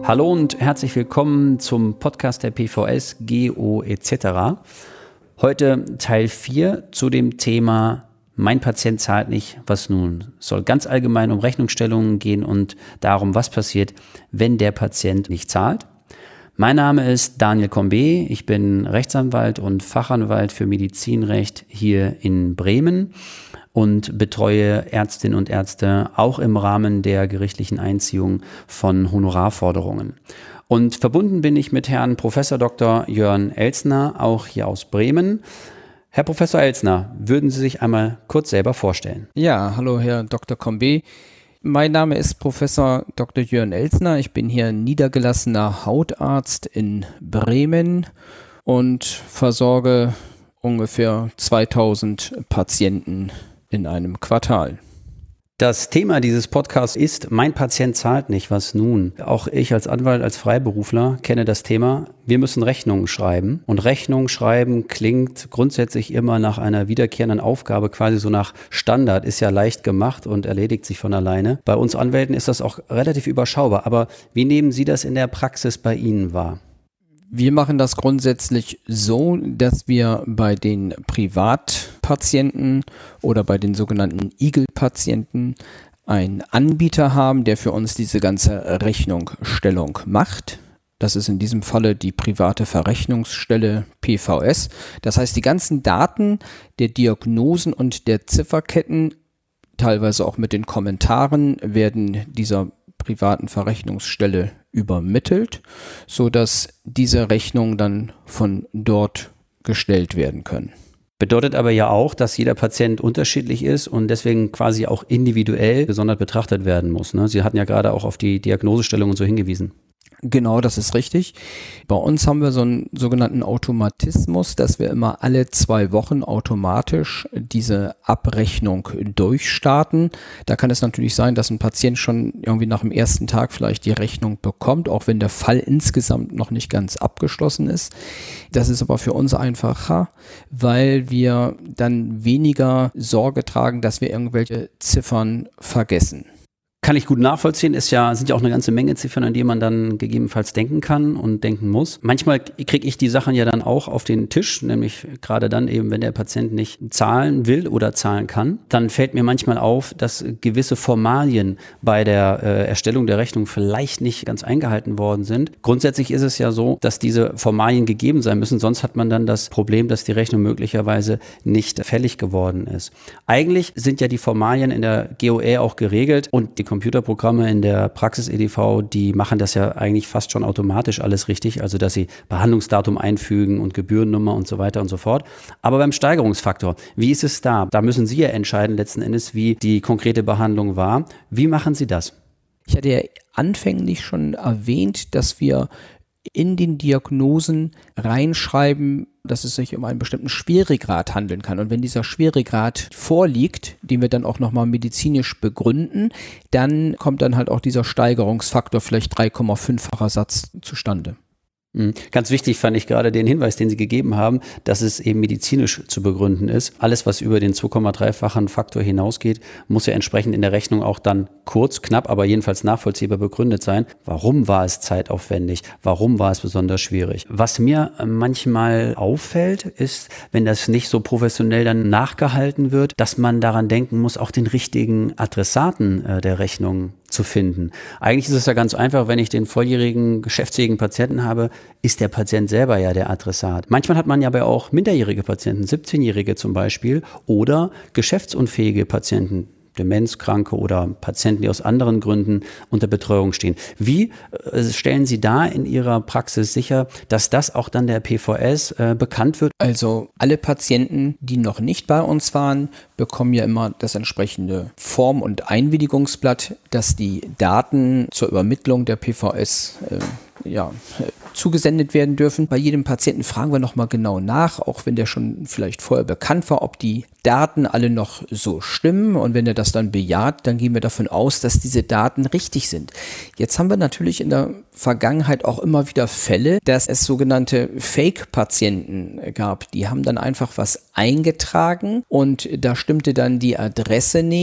Hallo und herzlich willkommen zum Podcast der PVS, GO etc. Heute Teil 4 zu dem Thema Mein Patient zahlt nicht, was nun? Es soll ganz allgemein um Rechnungsstellungen gehen und darum, was passiert, wenn der Patient nicht zahlt. Mein Name ist Daniel Combe, ich bin Rechtsanwalt und Fachanwalt für Medizinrecht hier in Bremen und betreue Ärztinnen und Ärzte auch im Rahmen der gerichtlichen Einziehung von Honorarforderungen. Und verbunden bin ich mit Herrn Prof. Dr. Jörn Elstner, auch hier aus Bremen. Herr Professor Elstner, würden Sie sich einmal kurz selber vorstellen? Ja, hallo Herr Dr. Combe. Mein Name ist Professor Dr. Jörn Elstner. Ich bin hier niedergelassener Hautarzt in Bremen und versorge ungefähr 2000 Patienten in einem Quartal. Das Thema dieses Podcasts ist Mein Patient zahlt nicht, was nun? Auch ich als Anwalt, als Freiberufler kenne das Thema. Wir müssen Rechnungen schreiben und Rechnungen schreiben klingt grundsätzlich immer nach einer wiederkehrenden Aufgabe, quasi so nach Standard, ist ja leicht gemacht und erledigt sich von alleine. Bei uns Anwälten ist das auch relativ überschaubar, aber wie nehmen Sie das in der Praxis bei Ihnen wahr? Wir machen das grundsätzlich so, dass wir bei den Privatpatienten oder bei den sogenannten Eagle-Patienten einen Anbieter haben, der für uns diese ganze Rechnungsstellung macht. Das ist in diesem Falle die private Verrechnungsstelle PVS. Das heißt, die ganzen Daten der Diagnosen und der Zifferketten, teilweise auch mit den Kommentaren, werden dieser privaten Verrechnungsstelle übermittelt, sodass diese Rechnungen dann von dort gestellt werden können. Bedeutet aber ja auch, dass jeder Patient unterschiedlich ist und deswegen quasi auch individuell gesondert betrachtet werden muss, ne? Sie hatten ja gerade auch auf die Diagnosestellung und so hingewiesen. Genau, das ist richtig. Bei uns haben wir so einen sogenannten Automatismus, dass wir immer alle 2 Wochen automatisch diese Abrechnung durchstarten. Da kann es natürlich sein, dass ein Patient schon irgendwie nach dem ersten Tag vielleicht die Rechnung bekommt, auch wenn der Fall insgesamt noch nicht ganz abgeschlossen ist. Das ist aber für uns einfacher, weil wir dann weniger Sorge tragen, dass wir irgendwelche Ziffern vergessen. Kann ich gut nachvollziehen, sind ja auch eine ganze Menge Ziffern, an die man dann gegebenenfalls denken kann und denken muss. Manchmal kriege ich die Sachen ja dann auch auf den Tisch, nämlich gerade dann eben, wenn der Patient nicht zahlen will oder zahlen kann. Dann fällt mir manchmal auf, dass gewisse Formalien bei der Erstellung der Rechnung vielleicht nicht ganz eingehalten worden sind. Grundsätzlich ist es ja so, dass diese Formalien gegeben sein müssen, sonst hat man dann das Problem, dass die Rechnung möglicherweise nicht fällig geworden ist. Eigentlich sind ja die Formalien in der GOE auch geregelt und die Computerprogramme in der Praxis-EDV, die machen das ja eigentlich fast schon automatisch alles richtig, also dass sie Behandlungsdatum einfügen und Gebührennummer und so weiter und so fort. Aber beim Steigerungsfaktor, wie ist es da? Da müssen Sie ja entscheiden letzten Endes, wie die konkrete Behandlung war. Wie machen Sie das? Ich hatte ja anfänglich schon erwähnt, dass wir in den Diagnosen reinschreiben, dass es sich um einen bestimmten Schweregrad handeln kann. Und wenn dieser Schweregrad vorliegt, den wir dann auch nochmal medizinisch begründen, dann kommt dann halt auch dieser Steigerungsfaktor, vielleicht 3,5-facher Satz zustande. Ganz wichtig fand ich gerade den Hinweis, den Sie gegeben haben, dass es eben medizinisch zu begründen ist. Alles, was über den 2,3-fachen Faktor hinausgeht, muss ja entsprechend in der Rechnung auch dann kurz, knapp, aber jedenfalls nachvollziehbar begründet sein. Warum war es zeitaufwendig? Warum war es besonders schwierig? Was mir manchmal auffällt, ist, wenn das nicht so professionell dann nachgehalten wird, dass man daran denken muss, auch den richtigen Adressaten der Rechnung zu finden. Eigentlich ist es ja ganz einfach, wenn ich den volljährigen, geschäftsfähigen Patienten habe, ist der Patient selber ja der Adressat. Manchmal hat man ja aber auch minderjährige Patienten, 17-Jährige zum Beispiel, oder geschäftsunfähige Patienten, Demenzkranke oder Patienten, die aus anderen Gründen unter Betreuung stehen. Wie stellen Sie da in Ihrer Praxis sicher, dass das auch dann der PVS bekannt wird? Also alle Patienten, die noch nicht bei uns waren, bekommen ja immer das entsprechende Form- und Einwilligungsblatt, dass die Daten zur Übermittlung der PVS zugesendet werden dürfen. Bei jedem Patienten fragen wir nochmal genau nach, auch wenn der schon vielleicht vorher bekannt war, ob die Daten alle noch so stimmen. Und wenn er das dann bejaht, dann gehen wir davon aus, dass diese Daten richtig sind. Jetzt haben wir natürlich in der Vergangenheit auch immer wieder Fälle, dass es sogenannte Fake-Patienten gab. Die haben dann einfach was eingetragen und da stimmte dann die Adresse nicht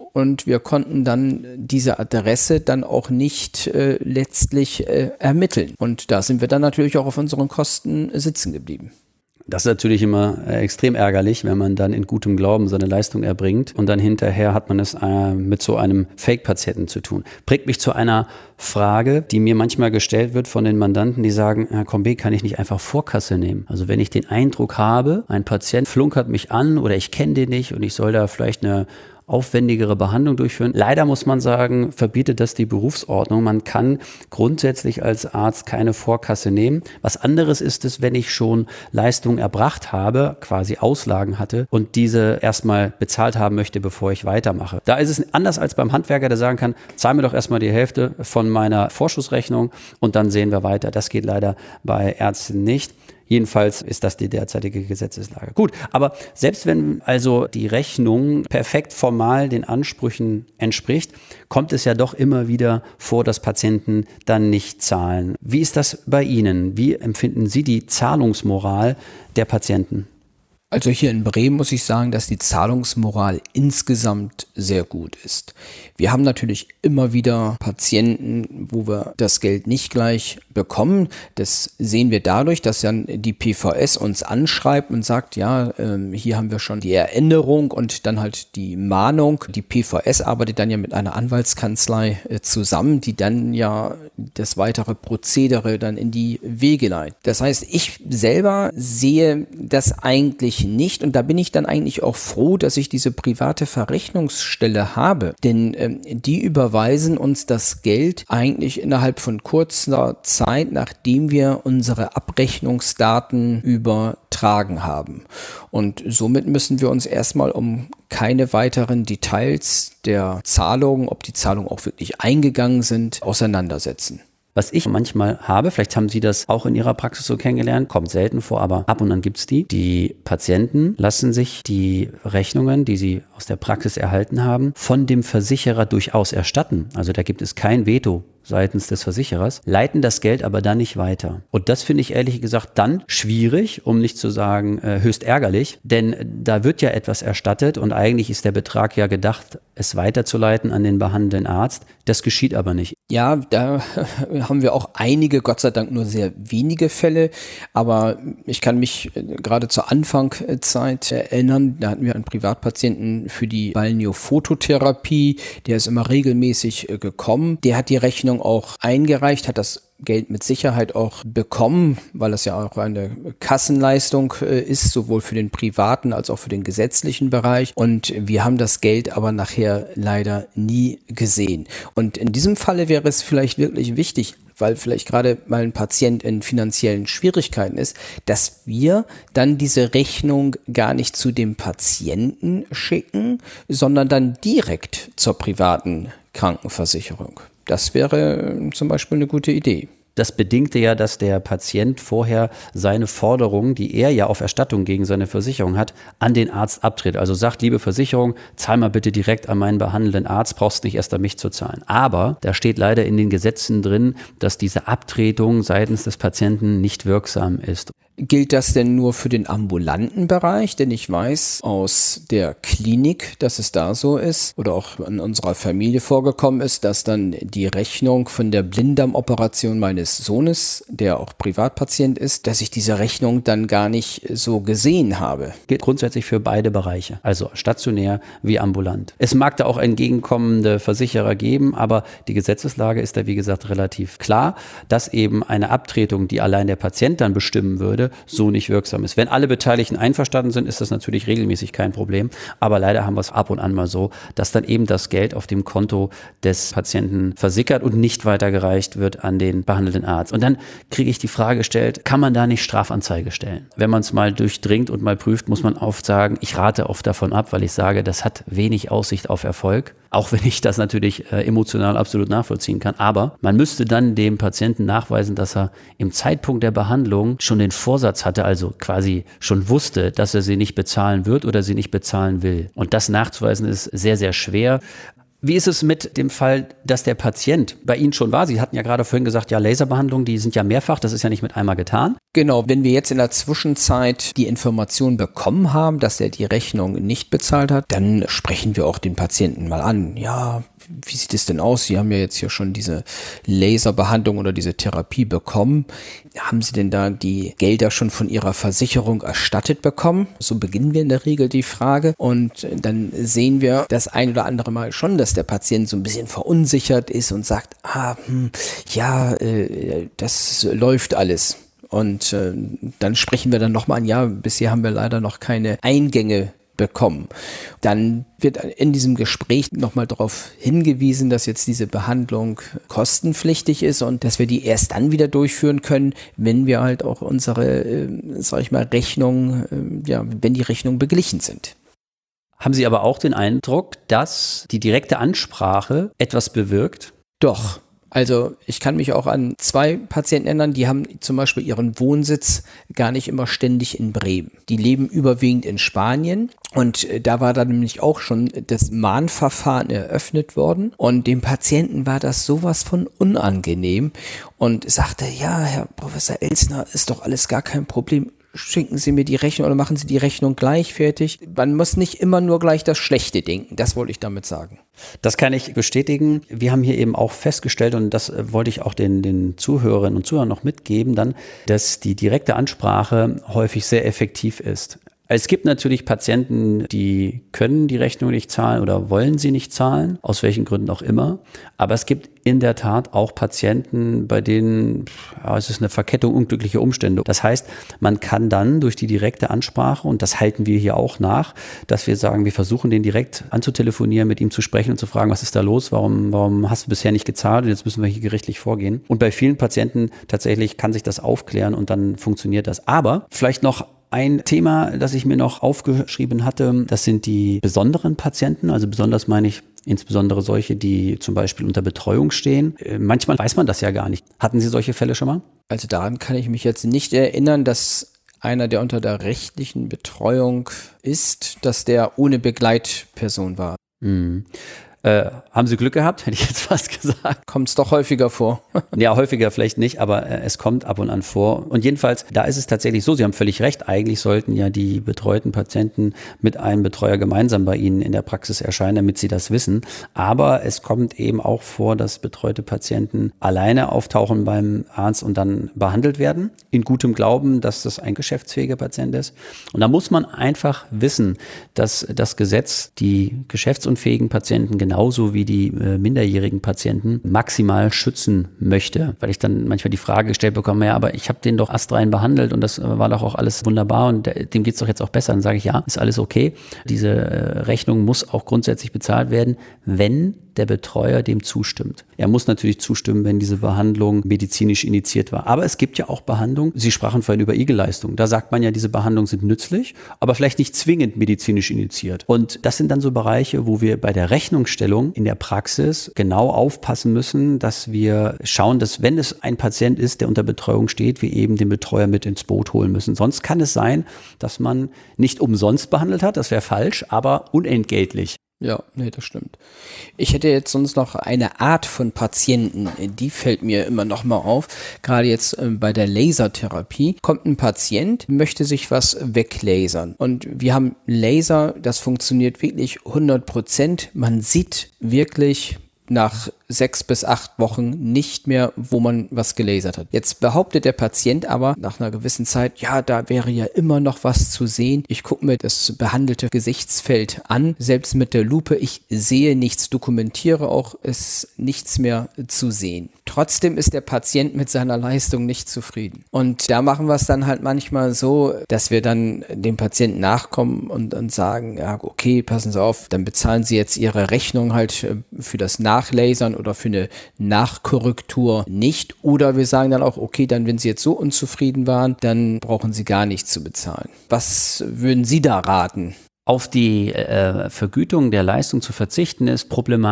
und wir konnten dann diese Adresse dann auch nicht letztlich ermitteln. Und da sind wir dann natürlich auch auf unseren Kosten sitzen geblieben. Das ist natürlich immer extrem ärgerlich, wenn man dann in gutem Glauben seine Leistung erbringt und dann hinterher hat man es mit so einem Fake-Patienten zu tun. Bringt mich zu einer Frage, die mir manchmal gestellt wird von den Mandanten, die sagen, Herr Combe, kann ich nicht einfach Vorkasse nehmen? Also wenn ich den Eindruck habe, ein Patient flunkert mich an oder ich kenne den nicht und ich soll da vielleicht eine aufwendigere Behandlung durchführen. Leider muss man sagen, verbietet das die Berufsordnung. Man kann grundsätzlich als Arzt keine Vorkasse nehmen. Was anderes ist es, wenn ich schon Leistungen erbracht habe, quasi Auslagen hatte und diese erstmal bezahlt haben möchte, bevor ich weitermache. Da ist es anders als beim Handwerker, der sagen kann, zahl mir doch erstmal die Hälfte von meiner Vorschussrechnung und dann sehen wir weiter. Das geht leider bei Ärzten nicht. Jedenfalls ist das die derzeitige Gesetzeslage. Gut, aber selbst wenn also die Rechnung perfekt formal den Ansprüchen entspricht, kommt es ja doch immer wieder vor, dass Patienten dann nicht zahlen. Wie ist das bei Ihnen? Wie empfinden Sie die Zahlungsmoral der Patienten? Also hier in Bremen muss ich sagen, dass die Zahlungsmoral insgesamt sehr gut ist. Wir haben natürlich immer wieder Patienten, wo wir das Geld nicht gleich bekommen. Das sehen wir dadurch, dass dann die PVS uns anschreibt und sagt, ja, hier haben wir schon die Erinnerung und dann halt die Mahnung. Die PVS arbeitet dann ja mit einer Anwaltskanzlei zusammen, die dann ja das weitere Prozedere dann in die Wege leitet. Das heißt, ich selber sehe das eigentlich nicht und da bin ich dann eigentlich auch froh, dass ich diese private Verrechnungsstelle habe, denn die überweisen uns das Geld eigentlich innerhalb von kurzer Zeit, nachdem wir unsere Abrechnungsdaten übertragen haben. Und somit müssen wir uns erstmal um keine weiteren Details der Zahlungen, ob die Zahlungen auch wirklich eingegangen sind, auseinandersetzen. Was ich manchmal habe, vielleicht haben Sie das auch in Ihrer Praxis so kennengelernt, kommt selten vor, aber ab und an gibt's die. Die Patienten lassen sich die Rechnungen, die sie aus der Praxis erhalten haben, von dem Versicherer durchaus erstatten. Also da gibt es kein Veto seitens des Versicherers, leiten das Geld aber dann nicht weiter. Und das finde ich ehrlich gesagt dann schwierig, um nicht zu sagen höchst ärgerlich, denn da wird ja etwas erstattet und eigentlich ist der Betrag ja gedacht, es weiterzuleiten an den behandelnden Arzt. Das geschieht aber nicht. Ja, da haben wir auch einige, Gott sei Dank nur sehr wenige Fälle, aber ich kann mich gerade zur Anfangszeit erinnern, da hatten wir einen Privatpatienten für die Balneophototherapie, der ist immer regelmäßig gekommen, der hat die Rechnung auch eingereicht, hat das Geld mit Sicherheit auch bekommen, weil das ja auch eine Kassenleistung ist, sowohl für den privaten als auch für den gesetzlichen Bereich. Und wir haben das Geld aber nachher leider nie gesehen. Und in diesem Falle wäre es vielleicht wirklich wichtig, weil vielleicht gerade mal ein Patient in finanziellen Schwierigkeiten ist, dass wir dann diese Rechnung gar nicht zu dem Patienten schicken, sondern dann direkt zur privaten Krankenversicherung. Das wäre zum Beispiel eine gute Idee. Das bedingte ja, dass der Patient vorher seine Forderungen, die er ja auf Erstattung gegen seine Versicherung hat, an den Arzt abtritt. Also sagt, liebe Versicherung, zahl mal bitte direkt an meinen behandelnden Arzt, brauchst nicht erst an mich zu zahlen. Aber da steht leider in den Gesetzen drin, dass diese Abtretung seitens des Patienten nicht wirksam ist. Gilt das denn nur für den ambulanten Bereich? Denn ich weiß aus der Klinik, dass es da so ist oder auch in unserer Familie vorgekommen ist, dass dann die Rechnung von der Blinddarmoperation meines Sohnes, der auch Privatpatient ist, dass ich diese Rechnung dann gar nicht so gesehen habe. Gilt grundsätzlich für beide Bereiche, also stationär wie ambulant. Es mag da auch entgegenkommende Versicherer geben, aber die Gesetzeslage ist da wie gesagt relativ klar, dass eben eine Abtretung, die allein der Patient dann bestimmen würde, so nicht wirksam ist. Wenn alle Beteiligten einverstanden sind, ist das natürlich regelmäßig kein Problem. Aber leider haben wir es ab und an mal so, dass dann eben das Geld auf dem Konto des Patienten versickert und nicht weitergereicht wird an den behandelnden Arzt. Und dann kriege ich die Frage gestellt, kann man da nicht Strafanzeige stellen? Wenn man es mal durchdringt und mal prüft, muss man oft sagen, ich rate oft davon ab, weil ich sage, das hat wenig Aussicht auf Erfolg. Auch wenn ich das natürlich emotional absolut nachvollziehen kann. Aber man müsste dann dem Patienten nachweisen, dass er im Zeitpunkt der Behandlung schon den Vorsatz hatte, also quasi schon wusste, dass er sie nicht bezahlen wird oder sie nicht bezahlen will. Und das nachzuweisen ist sehr, sehr schwer. Wie ist es mit dem Fall, dass der Patient bei Ihnen schon war? Sie hatten ja gerade vorhin gesagt, ja, Laserbehandlungen, die sind ja mehrfach, das ist ja nicht mit einmal getan. Genau, wenn wir jetzt in der Zwischenzeit die Information bekommen haben, dass er die Rechnung nicht bezahlt hat, dann sprechen wir auch den Patienten mal an. Ja, wie sieht es denn aus? Sie haben ja jetzt hier schon diese Laserbehandlung oder diese Therapie bekommen. Haben Sie denn da die Gelder schon von Ihrer Versicherung erstattet bekommen? So beginnen wir in der Regel die Frage. Und dann sehen wir das ein oder andere Mal schon, dass der Patient so ein bisschen verunsichert ist und sagt, das läuft alles. Und dann sprechen wir dann nochmal an, ja, bisher haben wir leider noch keine Eingänge bekommen. Dann wird in diesem Gespräch nochmal darauf hingewiesen, dass jetzt diese Behandlung kostenpflichtig ist und dass wir die erst dann wieder durchführen können, wenn wir halt auch unsere, Rechnung, wenn die Rechnungen beglichen sind. Haben Sie aber auch den Eindruck, dass die direkte Ansprache etwas bewirkt? Doch. Also ich kann mich auch an 2 Patienten erinnern, die haben zum Beispiel ihren Wohnsitz gar nicht immer ständig in Bremen. Die leben überwiegend in Spanien und da war dann nämlich auch schon das Mahnverfahren eröffnet worden und dem Patienten war das sowas von unangenehm und sagte, ja, Herr Professor Elsner, ist doch alles gar kein Problem. Schicken Sie mir die Rechnung oder machen Sie die Rechnung gleich fertig. Man muss nicht immer nur gleich das Schlechte denken. Das wollte ich damit sagen. Das kann ich bestätigen. Wir haben hier eben auch festgestellt, und das wollte ich auch den Zuhörerinnen und Zuhörern noch mitgeben, dann, dass die direkte Ansprache häufig sehr effektiv ist. Es gibt natürlich Patienten, die können die Rechnung nicht zahlen oder wollen sie nicht zahlen, aus welchen Gründen auch immer. Aber es gibt in der Tat auch Patienten, bei denen es ist eine Verkettung unglücklicher Umstände. Das heißt, man kann dann durch die direkte Ansprache, und das halten wir hier auch nach, dass wir sagen, wir versuchen den direkt anzutelefonieren, mit ihm zu sprechen und zu fragen, was ist da los, warum hast du bisher nicht gezahlt und jetzt müssen wir hier gerichtlich vorgehen. Und bei vielen Patienten tatsächlich kann sich das aufklären und dann funktioniert das. Aber vielleicht noch ein Thema, das ich mir noch aufgeschrieben hatte, das sind die besonderen Patienten. Also besonders meine ich insbesondere solche, die zum Beispiel unter Betreuung stehen. Manchmal weiß man das ja gar nicht. Hatten Sie solche Fälle schon mal? Also daran kann ich mich jetzt nicht erinnern, dass einer, der unter der rechtlichen Betreuung ist, dass der ohne Begleitperson war. Haben Sie Glück gehabt, hätte ich jetzt fast gesagt. Kommt es doch häufiger vor. Ja, häufiger vielleicht nicht, aber es kommt ab und an vor. Und jedenfalls, da ist es tatsächlich so, Sie haben völlig recht, eigentlich sollten ja die betreuten Patienten mit einem Betreuer gemeinsam bei Ihnen in der Praxis erscheinen, damit sie das wissen. Aber es kommt eben auch vor, dass betreute Patienten alleine auftauchen beim Arzt und dann behandelt werden, in gutem Glauben, dass das ein geschäftsfähiger Patient ist. Und da muss man einfach wissen, dass das Gesetz die geschäftsunfähigen Patienten genauso wie die minderjährigen Patienten maximal schützen möchte. Weil ich dann manchmal die Frage gestellt bekomme, ja, aber ich habe den doch astrein behandelt und das war doch auch alles wunderbar und dem geht's doch jetzt auch besser. Dann sage ich, ja, ist alles okay. Diese Rechnung muss auch grundsätzlich bezahlt werden, wenn der Betreuer dem zustimmt. Er muss natürlich zustimmen, wenn diese Behandlung medizinisch initiiert war. Aber es gibt ja auch Behandlungen, Sie sprachen vorhin über Igelleistung. Da sagt man ja, diese Behandlungen sind nützlich, aber vielleicht nicht zwingend medizinisch initiiert. Und das sind dann so Bereiche, wo wir bei der Rechnungsstellung in der Praxis genau aufpassen müssen, dass wir schauen, dass wenn es ein Patient ist, der unter Betreuung steht, wir eben den Betreuer mit ins Boot holen müssen. Sonst kann es sein, dass man nicht umsonst behandelt hat, das wäre falsch, aber unentgeltlich. Ja, nee, das stimmt. Ich hätte jetzt sonst noch eine Art von Patienten, die fällt mir immer noch mal auf. Gerade jetzt bei der Lasertherapie kommt ein Patient, möchte sich was weglasern. Und wir haben Laser, das funktioniert wirklich 100%. Man sieht wirklich nach 6 bis 8 Wochen nicht mehr, wo man was gelasert hat. Jetzt behauptet der Patient aber nach einer gewissen Zeit, ja, da wäre ja immer noch was zu sehen. Ich gucke mir das behandelte Gesichtsfeld an, selbst mit der Lupe. Ich sehe nichts, dokumentiere auch, es ist nichts mehr zu sehen. Trotzdem ist der Patient mit seiner Leistung nicht zufrieden. Und da machen wir es dann halt manchmal so, dass wir dann dem Patienten nachkommen und sagen, ja, okay, passen Sie auf, dann bezahlen Sie jetzt Ihre Rechnung halt für das Nachlasern oder für eine Nachkorrektur nicht. Oder wir sagen dann auch, okay, dann wenn Sie jetzt so unzufrieden waren, dann brauchen Sie gar nichts zu bezahlen. Was würden Sie da raten? Auf die Vergütung der Leistung zu verzichten ist problematisch.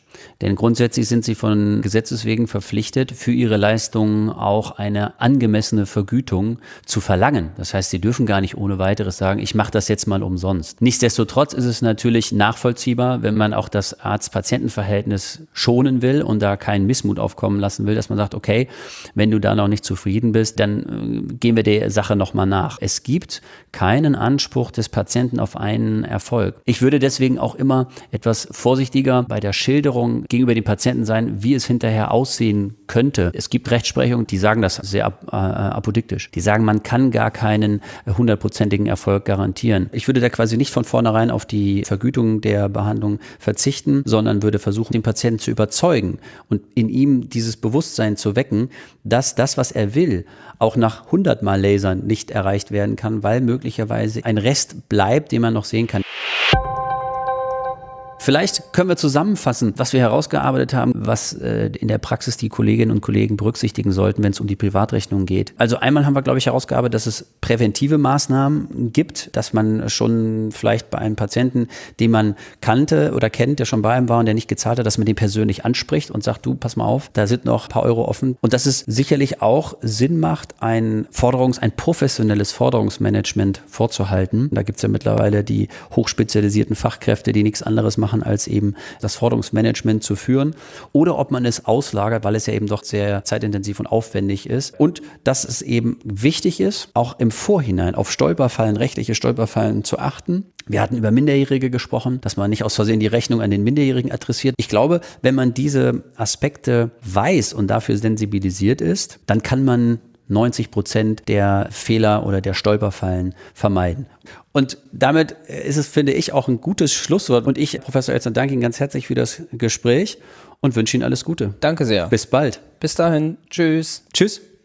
Denn grundsätzlich sind sie von Gesetzes wegen verpflichtet, für ihre Leistungen auch eine angemessene Vergütung zu verlangen. Das heißt, sie dürfen gar nicht ohne weiteres sagen, ich mache das jetzt mal umsonst. Nichtsdestotrotz ist es natürlich nachvollziehbar, wenn man auch das Arzt-Patienten-Verhältnis schonen will und da keinen Missmut aufkommen lassen will, dass man sagt, okay, wenn du da noch nicht zufrieden bist, dann gehen wir der Sache nochmal nach. Es gibt keinen Anspruch des Patienten auf einen Erfolg. Ich würde deswegen auch immer etwas vorsichtiger bei der Schilderung gegenüber dem Patienten sein, wie es hinterher aussehen könnte. Es gibt Rechtsprechung, die sagen das sehr apodiktisch. Die sagen, man kann gar keinen 100%igen Erfolg garantieren. Ich würde da quasi nicht von vornherein auf die Vergütung der Behandlung verzichten, sondern würde versuchen, den Patienten zu überzeugen und in ihm dieses Bewusstsein zu wecken, dass das, was er will, auch nach 100 Mal Lasern nicht erreicht werden kann, weil möglicherweise ein Rest bleibt, den man noch sehen kann. Vielleicht können wir zusammenfassen, was wir herausgearbeitet haben, was in der Praxis die Kolleginnen und Kollegen berücksichtigen sollten, wenn es um die Privatrechnung geht. Also einmal haben wir, glaube ich, herausgearbeitet, dass es präventive Maßnahmen gibt, dass man schon vielleicht bei einem Patienten, den man kannte oder kennt, der schon bei einem war und der nicht gezahlt hat, dass man den persönlich anspricht und sagt, du, pass mal auf, da sind noch ein paar Euro offen. Und dass es sicherlich auch Sinn macht, ein professionelles Forderungsmanagement vorzuhalten. Da gibt es ja mittlerweile die hochspezialisierten Fachkräfte, die nichts anderes machen, als eben das Forderungsmanagement zu führen, oder ob man es auslagert, weil es ja eben doch sehr zeitintensiv und aufwendig ist, und dass es eben wichtig ist, auch im Vorhinein auf Stolperfallen, rechtliche Stolperfallen zu achten. Wir hatten über Minderjährige gesprochen, dass man nicht aus Versehen die Rechnung an den Minderjährigen adressiert. Ich glaube, wenn man diese Aspekte weiß und dafür sensibilisiert ist, dann kann man 90% der Fehler oder der Stolperfallen vermeiden. Und damit ist es, finde ich, auch ein gutes Schlusswort. Und ich, Professor Elstner, danke Ihnen ganz herzlich für das Gespräch und wünsche Ihnen alles Gute. Danke sehr. Bis bald. Bis dahin. Tschüss. Tschüss.